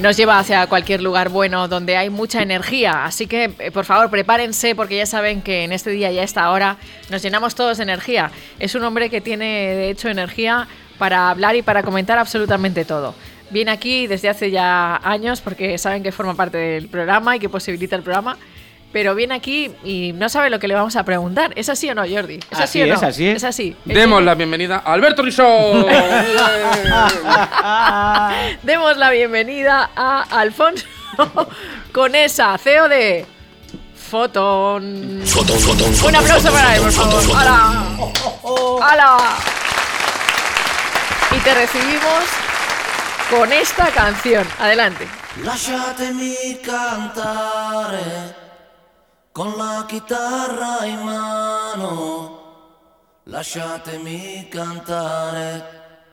nos lleva hacia cualquier lugar bueno donde hay mucha energía. Así que, por favor, prepárense porque ya saben que en este día y a esta hora nos llenamos todos de energía. Es un hombre que tiene, de hecho, energía para hablar y para comentar absolutamente todo. Viene aquí desde hace ya años porque saben que forma parte del programa y que posibilita el programa. Pero viene aquí y no sabe lo que le vamos a preguntar. ¿Es así o no, Jordi? ¿Es así o no? Así es. Es así. Demos la bienvenida a Alberto Risó. Demos la bienvenida a Alfonso Conesa, CEO de Fotón. Un aplauso para él, por favor. ¡Hala! ¡Hala! Y te recibimos con esta canción. Adelante. Lasciatemi cantare con la chitarra in mano, lasciatemi cantare,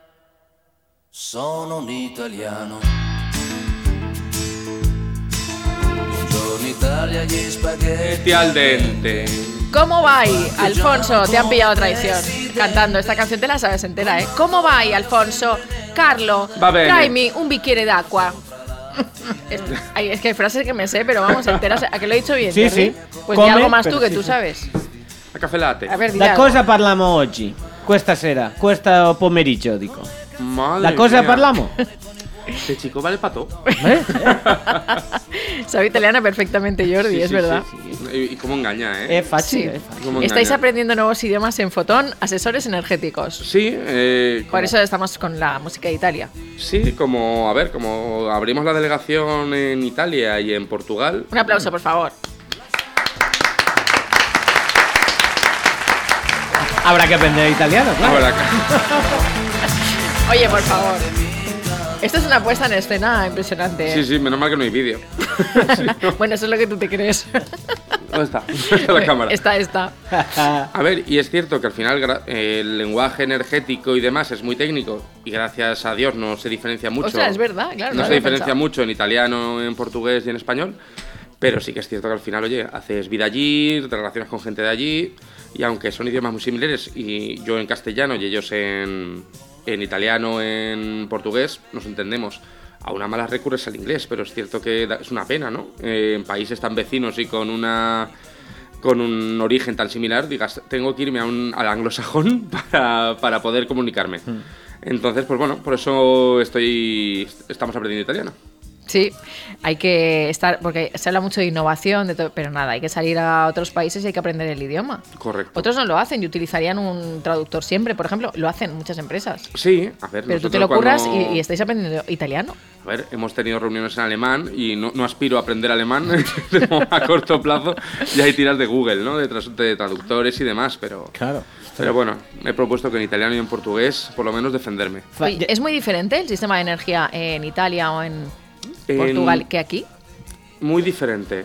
sono un italiano. Buongiorno Italia, gli spaghetti al dente. ¿Cómo va ahí, Alfonso? Te han pillado traición cantando esta canción, te la sabes entera, ¿eh? ¿Cómo va ahí, Alfonso? Carlo, tráeme un bicchiere d'acqua. Es que hay frases que me sé, pero vamos, enteras. ¿A que lo he dicho bien? Sí, sí. Pues di algo más tú que tú sabes. A caffè latte. A ver, La cosa parliamo oggi, questa sera, questo pomeriggio, dico. Madre La cosa mía. parliamo. Este chico vale pato. Sabe italiana perfectamente, Jordi, Sí, es sí, verdad. sí, sí. Y cómo engaña, ¿eh? Es fácil, Sí. es fácil. Cómo Estáis engaña. aprendiendo nuevos idiomas en Fotón, asesores energéticos. Sí, Por eso estamos con la música de Italia. sí, como abrimos la delegación en Italia y en Portugal. Un aplauso, por favor. Habrá que aprender italiano, claro. Ahora, Oye, por favor. Esto es una puesta en escena impresionante. sí, menos mal que no hay vídeo. Sí, no. Bueno, eso es lo que tú te crees. ¿Dónde está? Está la cámara. Está. A ver, y es cierto que al final el lenguaje energético y demás es muy técnico y gracias a Dios no se diferencia mucho. O sea, es verdad, claro. No lo se había diferencia pensado. mucho en italiano, en portugués y en español, pero sí que es cierto que al final, oye, haces vida allí, te relacionas con gente de allí y aunque son idiomas muy similares y yo en castellano y ellos en italiano, en portugués, nos entendemos. A una mala recurres al inglés, pero es cierto que es una pena, ¿no? En países tan vecinos y con un origen tan similar, digas, tengo que irme al anglosajón para poder comunicarme. Entonces, pues bueno, por eso estamos aprendiendo italiano. Sí, hay que estar, porque se habla mucho de innovación, pero nada, hay que salir a otros países y hay que aprender el idioma. Correcto. Otros no lo hacen y utilizarían un traductor siempre, por ejemplo, lo hacen muchas empresas. Sí, a ver. Pero tú te lo curras y estáis aprendiendo italiano. A ver, hemos tenido reuniones en alemán y no aspiro a aprender alemán a corto plazo. Y hay tiras de Google, ¿no? De traductores y demás, pero... Claro. Pero bueno, me he propuesto que en italiano y en portugués, por lo menos, defenderme. Oye, ¿es muy diferente el sistema de energía en Italia o en Portugal que aquí? Muy diferente.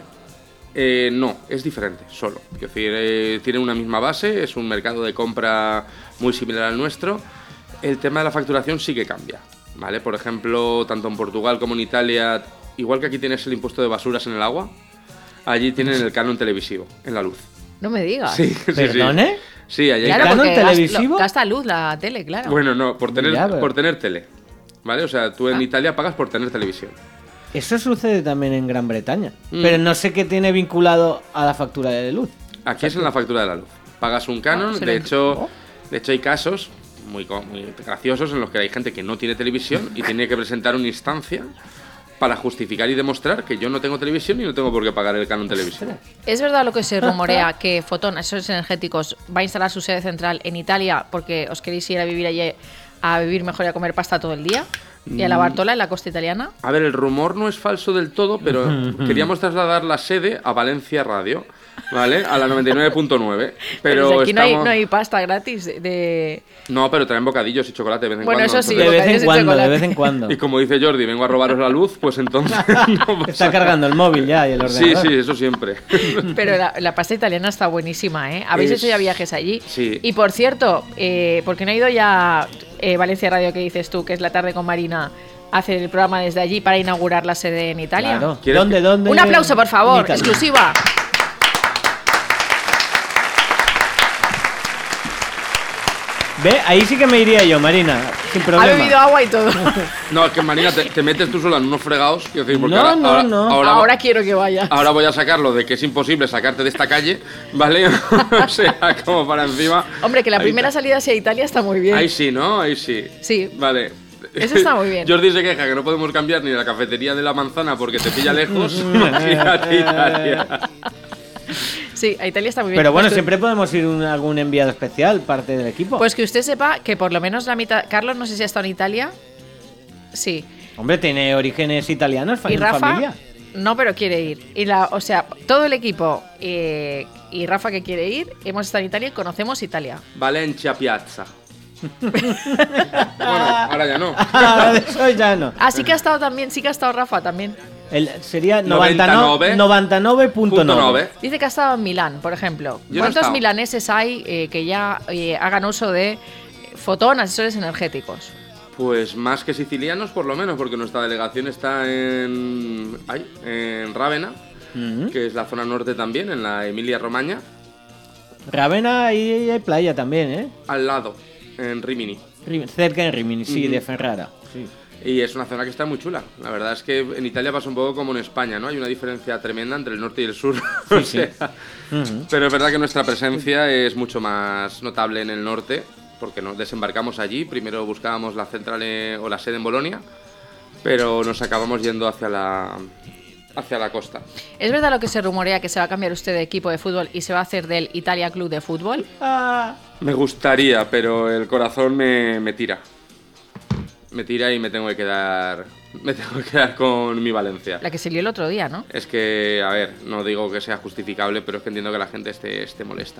No, es diferente, solo. Es decir, tienen una misma base, es un mercado de compra muy similar al nuestro. El tema de la facturación sí que cambia, ¿vale? Por ejemplo, tanto en Portugal como en Italia, igual que aquí tienes el impuesto de basuras en el agua, allí tienen el canon televisivo, en la luz. No me digas. Sí, sí, ¿Perdone? Sí, allí hay Claro, ¿Canon porque televisivo? gasta luz la tele, claro. Bueno, no, por tener, Ya, pero- por tener tele, ¿vale? O sea, tú en Italia pagas por tener televisión. Eso sucede también en Gran Bretaña. Pero no sé qué tiene vinculado a la factura de luz. Aquí es en la factura de la luz. Pagas un canon, se de le- hecho hay casos muy graciosos en los que hay gente que no tiene televisión y tiene que presentar una instancia para justificar y demostrar que yo no tengo televisión y no tengo por qué pagar el canon televisión. ¿Es verdad lo que se rumorea que Fotón, Asesores Energéticos, va a instalar su sede central en Italia porque os queréis ir a vivir allí a vivir mejor y a comer pasta todo el día? ¿Y a la Bartola en la costa italiana? A ver, el rumor no es falso del todo, pero queríamos trasladar la sede a Valencia Radio, ¿vale? A la 99.9. Pero si aquí estamos... no hay pasta gratis de... No, pero traen bocadillos y chocolate de vez en Bueno, cuando. eso sí, De entonces- vez bocadillos en y cuando, de chocolate. vez en cuando. Y como dice Jordi, vengo a robaros la luz, pues entonces... no pasa Está cargando el móvil ya y el Sí, ordenador. sí, eso siempre. Pero la pasta italiana está buenísima, ¿eh? ¿Habéis Es- hecho ya viajes allí? Sí. Y por cierto, porque no ha ido ya Valencia Radio, que dices tú, que es la tarde con Marina, a hacer el programa desde allí para inaugurar la sede en Italia? Claro. ¿Quieres ¿Dónde? Un aplauso, por favor, En Italia. exclusiva. Ve, ahí sí que me iría yo, Marina, sin Ha problema. bebido agua y todo. No, es que Marina, te metes tú sola en unos fregados. Quiero decir, porque No, no. Ahora quiero que vaya. Ahora voy a sacarlo de que es imposible sacarte de esta calle, ¿vale? O sea, como para encima. Hombre, que la Ahí primera está. salida hacia Italia está muy bien. Ahí sí, ¿no? Ahí sí. Sí. Vale. Eso está muy bien. Jordi se queja que no podemos cambiar ni la cafetería de la manzana porque te pilla lejos. Imagínate Italia. Sí, a Italia está muy bien. Pero bueno, Pues que- siempre podemos ir algún enviado especial, parte del equipo. Pues que usted sepa que por lo menos la mitad... Carlos, no sé si ha estado en Italia. Sí. Hombre, tiene orígenes italianos, Y Rafa... familia. No, pero quiere ir. O sea, todo el equipo y Rafa que quiere ir, hemos estado en Italia y conocemos Italia. Valencia Piazza. Bueno, ahora ya no. Ah, de eso ya no. Ah, sí que ha estado también, sí que ha estado Rafa también. Sería 99. 99.9. Dice que ha estado en Milán, por ejemplo. Yo no he ¿Cuántos estado. milaneses hay que ya hagan uso de Fotón, asesores energéticos? Pues más que sicilianos, por lo menos, porque nuestra delegación está en Rávena, que es la zona norte también, en la Emilia-Romagna, Ravenna, ahí hay playa también, ¿eh? al lado, en Rimini. Cerca de Rimini, sí, de Ferrara. Sí. Y es una zona que está muy chula. La verdad es que en Italia pasa un poco como en España, ¿no? Hay una diferencia tremenda entre el norte y el sur. O sea, pero es verdad que nuestra presencia es mucho más notable en el norte, porque nos desembarcamos allí. Primero buscábamos la central o la sede en Bolonia, pero nos acabamos yendo hacia la costa. ¿Es verdad lo que se rumorea que se va a cambiar usted de equipo de fútbol y se va a hacer del Italia Club de Fútbol? Me gustaría, pero el corazón me tira. Me tira y me tengo que quedar con mi Valencia. La que se lió el otro día, ¿no? Es que, a ver, no digo que sea justificable, pero es que entiendo que la gente esté molesta.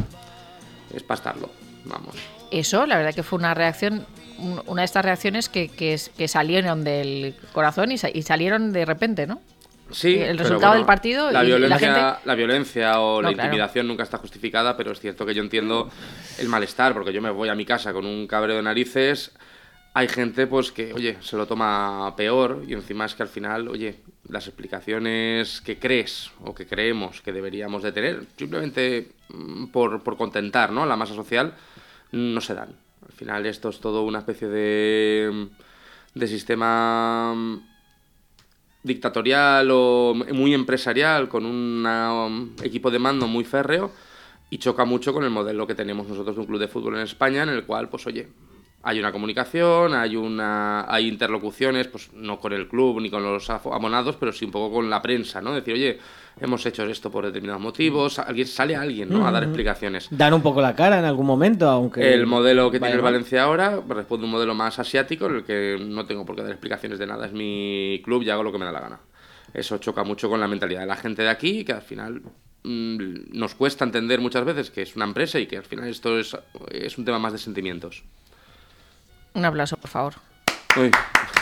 Es para estarlo, vamos. Eso, la verdad que fue una reacción, una de estas reacciones que salieron del corazón y salieron de repente, ¿no? Sí, El pero resultado bueno, del partido la y violencia, la gente... la violencia o No, la claro. intimidación nunca está justificada, pero es cierto que yo entiendo el malestar, porque yo me voy a mi casa con un cabreo de narices. Hay gente pues que, oye, se lo toma peor y encima es que al final, oye, las explicaciones que crees o que creemos que deberíamos de tener, simplemente por contentar, ¿no?, la masa social, no se dan. Al final esto es todo una especie de sistema dictatorial o muy empresarial con un equipo de mando muy férreo y choca mucho con el modelo que tenemos nosotros de un club de fútbol en España, en el cual, pues oye, hay una comunicación, hay interlocuciones, pues no con el club ni con los abonados, pero sí un poco con la prensa, ¿no? Decir, oye, hemos hecho esto por determinados motivos, sale alguien, ¿no?, a dar explicaciones. Dan un poco la cara en algún momento, aunque... El modelo que tiene el mal. Valencia ahora responde a un modelo más asiático, en el que no tengo por qué dar explicaciones de nada, es mi club y hago lo que me da la gana. Eso choca mucho con la mentalidad de la gente de aquí, que al final nos cuesta entender muchas veces que es una empresa y que al final esto es un tema más de sentimientos. Un aplauso, por favor. Uy.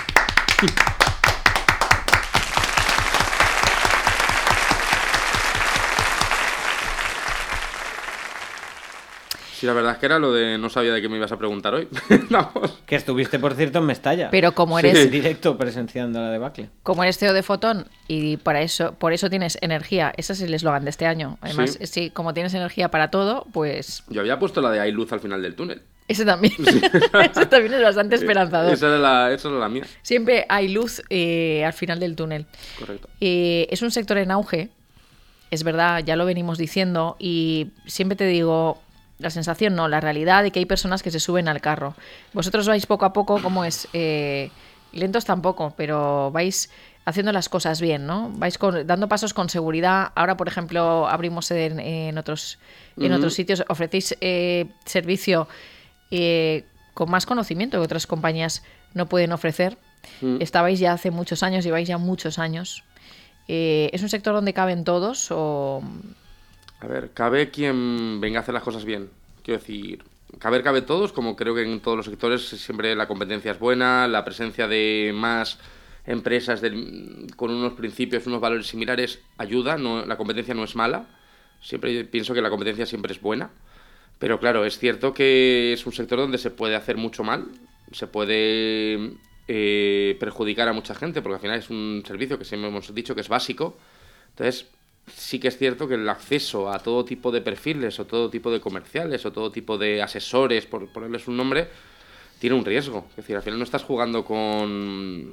Sí, la verdad es que era lo de no sabía de qué me ibas a preguntar hoy. Vamos. Que estuviste, por cierto, en Mestalla. Pero como Sí. eres, En directo presenciando la debacle. como eres CEO de Fotón y por eso tienes energía, ese es el eslogan de este año. Además, Sí. sí, como tienes energía para todo, pues Yo había puesto la de hay luz al final del túnel. ese también, ese también es bastante esperanzador. Esa era la mía. Siempre hay luz al final del túnel. Correcto. Es un sector en auge, es verdad, ya lo venimos diciendo, y siempre te digo, la sensación no, la realidad de que hay personas que se suben al carro. Vosotros vais poco a poco, ¿cómo es? Lentos tampoco, pero vais haciendo las cosas bien, ¿no? Vais dando pasos con seguridad. Ahora, por ejemplo, abrimos en otros sitios, ofrecéis servicio con más conocimiento que otras compañías no pueden ofrecer. Estabais ya hace muchos años, lleváis ya muchos años. ¿Es un sector donde caben todos o...? A ver, cabe quien venga a hacer las cosas bien. Quiero decir, cabe todos, como creo que en todos los sectores siempre la competencia es buena, la presencia de más empresas con unos principios, unos valores similares ayuda, la competencia no es mala. Siempre pienso que la competencia siempre es buena. Pero claro, es cierto que es un sector donde se puede hacer mucho mal, se puede perjudicar a mucha gente, porque al final es un servicio que siempre hemos dicho que es básico. Entonces, sí que es cierto que el acceso a todo tipo de perfiles o todo tipo de comerciales o todo tipo de asesores, por ponerles un nombre, tiene un riesgo. Es decir, al final no estás jugando con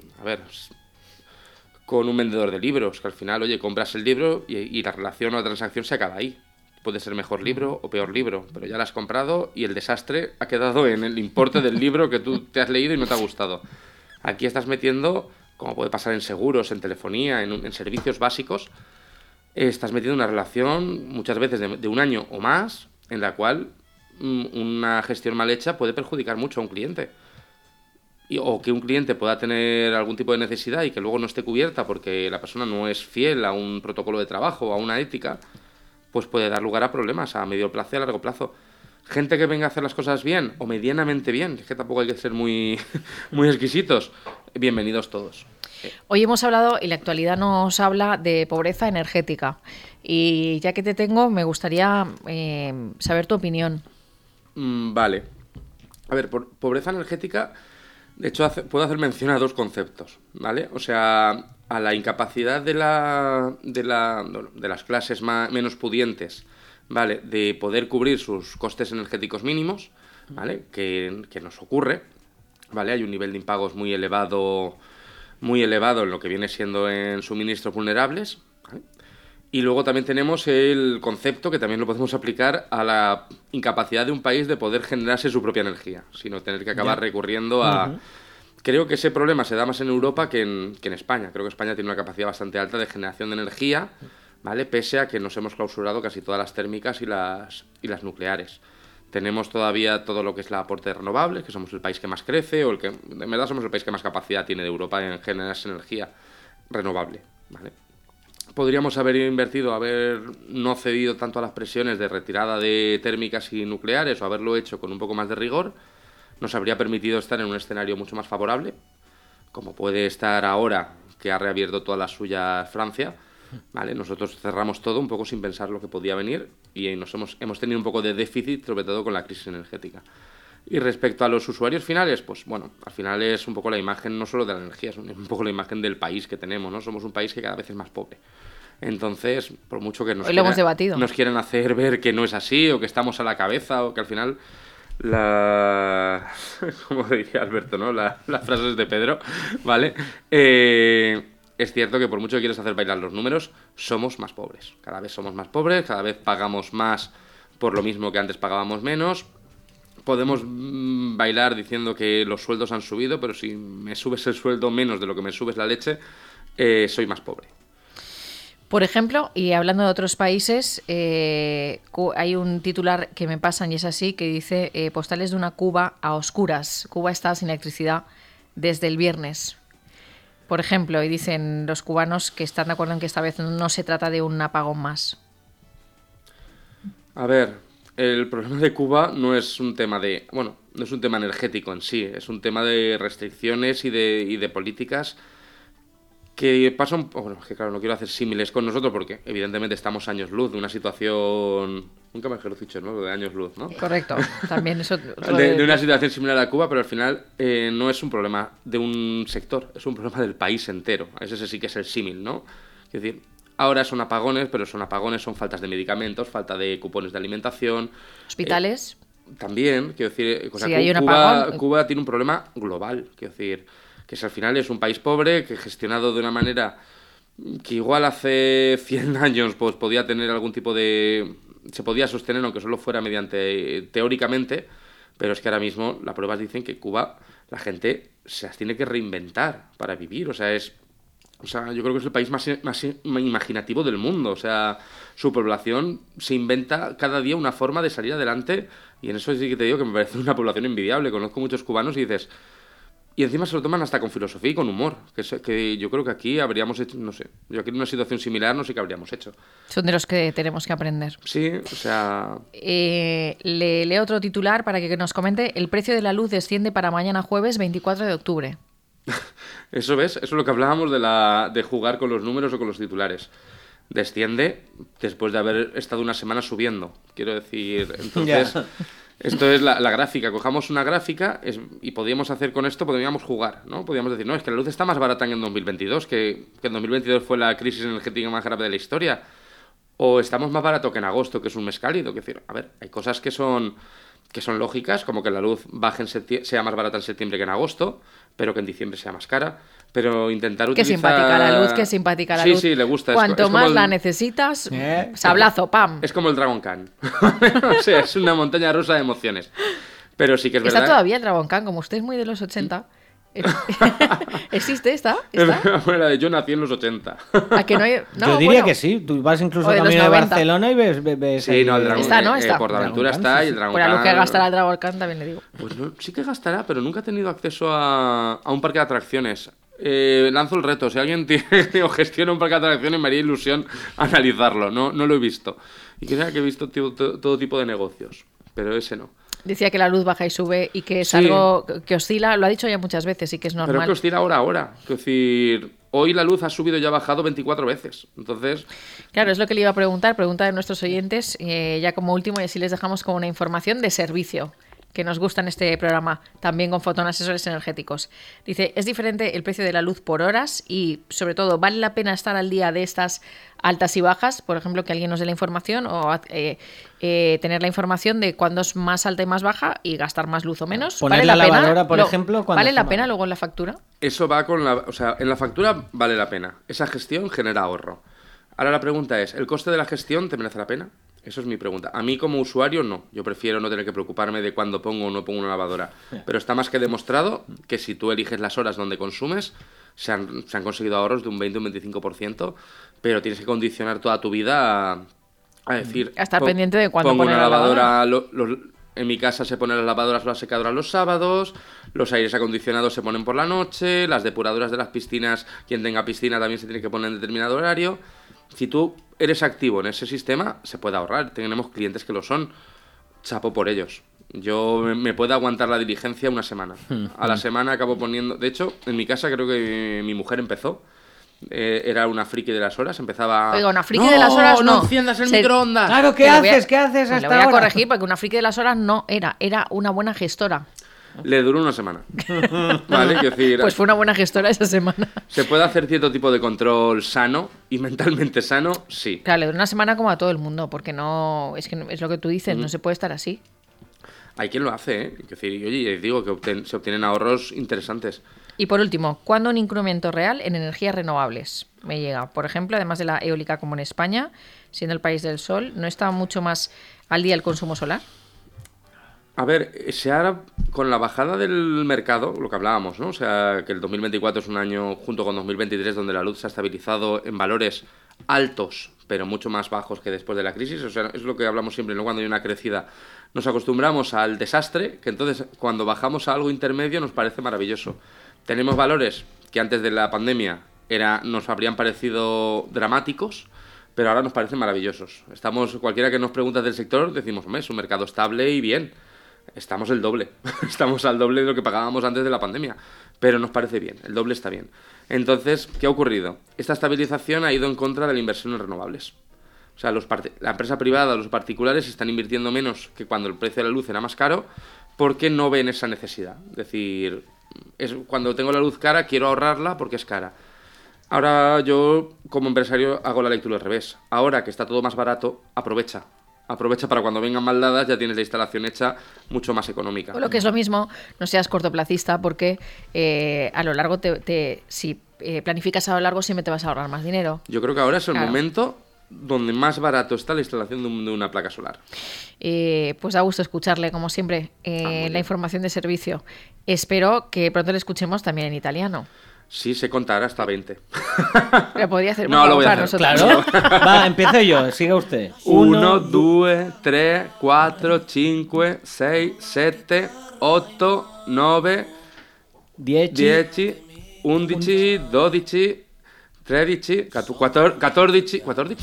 un vendedor de libros, que al final, oye, compras el libro y la relación o la transacción se acaba ahí. Puede ser mejor libro o peor libro, pero ya lo has comprado y el desastre ha quedado en el importe del libro que tú te has leído y no te ha gustado. Aquí estás metiendo, como puede pasar en seguros, en telefonía, en servicios básicos, estás metiendo una relación muchas veces de un año o más, en la cual una gestión mal hecha puede perjudicar mucho a un cliente. O que un cliente pueda tener algún tipo de necesidad y que luego no esté cubierta porque la persona no es fiel a un protocolo de trabajo o a una ética, pues puede dar lugar a problemas a medio plazo y a largo plazo. Gente que venga a hacer las cosas bien o medianamente bien, es que tampoco hay que ser muy, muy exquisitos, bienvenidos todos. Hoy hemos hablado, y la actualidad nos habla, de pobreza energética. Y ya que te tengo, me gustaría saber tu opinión. Vale. A ver, por pobreza energética, de hecho, puedo hacer mención a dos conceptos, ¿vale? O sea, a la incapacidad de las clases menos pudientes, ¿vale? De poder cubrir sus costes energéticos mínimos, ¿vale? Que nos ocurre, ¿vale? Hay un nivel de impagos muy elevado en lo que viene siendo en suministros vulnerables, ¿vale? Y luego también tenemos el concepto que también lo podemos aplicar a la incapacidad de un país de poder generarse su propia energía, sino tener que acabar recurriendo a... Uh-huh. Creo que ese problema se da más en Europa que en España. Creo que España tiene una capacidad bastante alta de generación de energía, ¿vale? Pese a que nos hemos clausurado casi todas las térmicas y las nucleares. Tenemos todavía todo lo que es el aporte de renovables, que somos el país que más crece, o en verdad somos el país que más capacidad tiene de Europa en generarse energía renovable, ¿vale? Podríamos haber no cedido tanto a las presiones de retirada de térmicas y nucleares o haberlo hecho con un poco más de rigor. Nos habría permitido estar en un escenario mucho más favorable, como puede estar ahora que ha reabierto todas las suyas Francia, ¿vale? Nosotros cerramos todo un poco sin pensar lo que podía venir y hemos tenido un poco de déficit, sobre todo con la crisis energética. Y respecto a los usuarios finales, pues bueno, al final es un poco la imagen no solo de la energía, es un poco la imagen del país que tenemos, ¿no? Somos un país que cada vez es más pobre. Entonces, por mucho que nos quieran hacer ver que no es así o que estamos a la cabeza o que al final... como diría Alberto, ¿no? Las frases de Pedro, ¿vale? Es cierto que por mucho que quieras hacer bailar los números, somos más pobres. Cada vez somos más pobres, cada vez pagamos más por lo mismo que antes pagábamos menos. Podemos bailar diciendo que los sueldos han subido, pero si me subes el sueldo menos de lo que me subes la leche, soy más pobre. Por ejemplo, y hablando de otros países, hay un titular que me pasan y es así, que dice postales de una Cuba a oscuras. Cuba está sin electricidad desde el viernes. Por ejemplo, y dicen los cubanos que están de acuerdo en que esta vez no se trata de un apagón más. A ver, el problema de Cuba no es un tema no es un tema energético en sí, es un tema de restricciones y de políticas que pasan, que claro, no quiero hacer símiles con nosotros porque evidentemente estamos años luz de una situación, nunca mejor dicho, ¿no? De años luz, ¿no? Correcto, también eso... de una situación similar a Cuba, pero al final no es un problema de un sector, es un problema del país entero. Ese sí que es el símil, ¿no? Es decir, ahora son apagones, pero son faltas de medicamentos, falta de cupones de alimentación. ¿Hospitales? También, quiero decir, Cuba tiene un problema global, quiero decir... que al final es un país pobre, que gestionado de una manera que igual hace 100 años pues podía tener algún tipo de... se podía sostener, aunque solo fuera teóricamente, pero es que ahora mismo las pruebas dicen que Cuba, la gente se las tiene que reinventar para vivir, yo creo que es el país más imaginativo del mundo, o sea, su población se inventa cada día una forma de salir adelante y en eso sí que te digo que me parece una población envidiable. Conozco muchos cubanos y dices... Y encima se lo toman hasta con filosofía y con humor, que yo creo que aquí habríamos hecho, no sé, yo aquí en una situación similar no sé qué habríamos hecho. Son de los que tenemos que aprender. Sí, o sea... Le leo otro titular para que nos comente. El precio de la luz desciende para mañana jueves 24 de octubre. Eso es lo que hablábamos de jugar con los números o con los titulares. Desciende después de haber estado una semana subiendo, quiero decir, entonces... Esto es la gráfica. Cojamos una gráfica y podríamos jugar, ¿no? Podríamos decir, no, es que la luz está más barata que en 2022, que en 2022 fue la crisis energética más grave de la historia. o estamos más barato que en agosto, que es un mes cálido. Que decir, a ver, hay cosas que son lógicas, como que la luz baje sea más barata en septiembre que en agosto, pero que en diciembre sea más cara. Pero intentar utilizar... Qué simpática la luz, qué simpática la luz. Sí, le gusta. Cuanto más la necesitas, sablazo, pam. Es como el Dragon Khan. O sea, es una montaña rusa de emociones. Pero sí que es verdad... Está todavía el Dragon Khan, como usted es muy de los 80... ¿Existe esta? Bueno, yo nací en los 80. ¿A que no hay? No, yo diría que sí. Tú vas incluso a camino de Barcelona y ves sí, no, el Dragon está, ¿no? Está. PortAventura está y el Dragon Khan... Por lo que gastará el Dragon Khan también le digo. Pues no, sí que gastará, pero nunca he tenido acceso a un parque de atracciones. Lanzo el reto. Si alguien tiene o gestiona un parque de atracciones, me haría ilusión analizarlo. No lo he visto. Y que he visto todo tipo de negocios, pero ese no. Decía que la luz baja y sube y que es algo que oscila, lo ha dicho ya muchas veces y que es normal. Pero que oscila ahora. Es decir, hoy la luz ha subido y ha bajado 24 veces. Entonces... Claro, es lo que le iba a preguntar de nuestros oyentes, ya como último, y así les dejamos con una información de servicio que nos gusta en este programa, también con Fotón Asesores Energéticos. Dice, es diferente el precio de la luz por horas y, sobre todo, ¿vale la pena estar al día de estas altas y bajas? Por ejemplo, que alguien nos dé la información o tener la información de cuándo es más alta y más baja y gastar más luz o menos. Poner la lavadora, por ejemplo, ¿vale la pena luego en la factura? Eso va con la... O sea, en la factura vale la pena. Esa gestión genera ahorro. Ahora la pregunta es, ¿el coste de la gestión te merece la pena? Eso es mi pregunta. A mí como usuario no. Yo prefiero no tener que preocuparme de cuándo pongo o no pongo una lavadora. Pero está más que demostrado que si tú eliges las horas donde consumes, se han conseguido ahorros de un 20 o un 25%, pero tienes que condicionar toda tu vida a decir... A estar pendiente de cuándo pongo poner una lavadora. En mi casa se ponen las lavadoras o las secadoras los sábados, los aires acondicionados se ponen por la noche, las depuradoras de las piscinas, quien tenga piscina también se tiene que poner en determinado horario. Si tú eres activo en ese sistema, se puede ahorrar. Tenemos clientes que lo son. Chapo por ellos. Yo me puedo aguantar la diligencia una semana. A la semana acabo poniendo... De hecho, en mi casa creo que mi mujer empezó. Era una friki de las horas. Empezaba... Oiga, una friki de las horas no. No enciendas el microondas. Claro, ¿qué haces hasta ahora? Le voy a ahora? corregir porque una friki de las horas no era. Era una buena gestora. Le duró una semana. ¿Vale? Quiero decir, pues fue una buena gestora esa semana. ¿Se puede hacer cierto tipo de control sano y mentalmente sano? Sí. Claro, le duró una semana como a todo el mundo, porque no... Es que es lo que tú dices, no se puede estar así. Hay quien lo hace, ¿eh? Es decir, oye, digo que se obtienen ahorros interesantes. Y por último, ¿cuándo un incremento real en energías renovables? Me llega, por ejemplo, además de la eólica como en España, siendo el país del sol, ¿no está mucho más al día el consumo solar? A ver, se hará con la bajada del mercado, lo que hablábamos, ¿no? O sea, que el 2024 es un año, junto con 2023, donde la luz se ha estabilizado en valores altos, pero mucho más bajos que después de la crisis. O sea, es lo que hablamos siempre, ¿no? Cuando hay una crecida, nos acostumbramos al desastre, que entonces cuando bajamos a algo intermedio nos parece maravilloso. Tenemos valores que antes de la pandemia nos habrían parecido dramáticos, pero ahora nos parecen maravillosos. Cualquiera que nos pregunta del sector, decimos, hombre, es un mercado estable y bien. Estamos el doble. Estamos al doble de lo que pagábamos antes de la pandemia. Pero nos parece bien. El doble está bien. Entonces, ¿qué ha ocurrido? Esta estabilización ha ido en contra de la inversión en renovables. O sea, la empresa privada, los particulares, están invirtiendo menos que cuando el precio de la luz era más caro porque no ven esa necesidad. Es decir, cuando tengo la luz cara, quiero ahorrarla porque es cara. Ahora yo, como empresario, hago la lectura al revés. Ahora que está todo más barato, aprovecha para cuando vengan mal dadas, ya tienes la instalación hecha mucho más económica. O lo que es lo mismo, no seas cortoplacista porque a lo largo, si planificas a lo largo, siempre te vas a ahorrar más dinero. Yo creo que ahora es el momento donde más barato está la instalación de una placa solar. Pues da gusto escucharle, como siempre, la información de servicio. Espero que pronto le escuchemos también en italiano. Sí, sé contar hasta 20. Lo podría hacer. No, lo voy a hacer. Claro. Va, empiezo yo. Siga usted. 1, 2, 3, 4, 5, 6, 7, 8, 9, 10, 11, 12, 13, 14,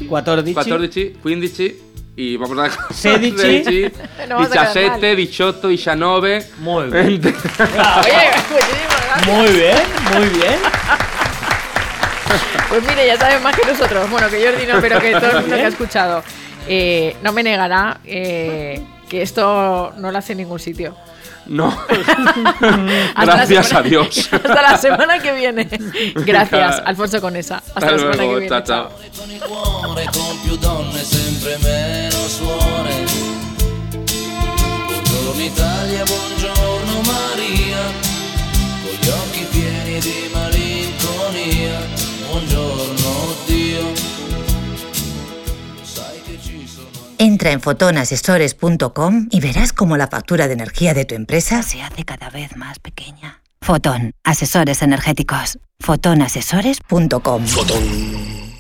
15 y vamos a 16, 17, 18, 19. Muy bien. Oye, muy bien. Pues mire, ya saben más que nosotros. Bueno, que Jordi no, pero que todo el mundo que ha escuchado. No me negará que esto no lo hace en ningún sitio. No. Hasta Gracias la a Dios. Hasta la semana que viene. Gracias, Alfonso Conesa. Hasta la semana luego, que viene. chao. Con il cuore, con più donne, sempre meno suore. Buongiorno Italia, buongiorno Maria, con gli occhi pieni di malinconia. Buongiorno Dio, sai che ci sono. Entra en fotonasesores.com y verás cómo la factura de energía de tu empresa se hace cada vez más pequeña. Fotón, asesores energéticos. fotonasesores.com. Fotón.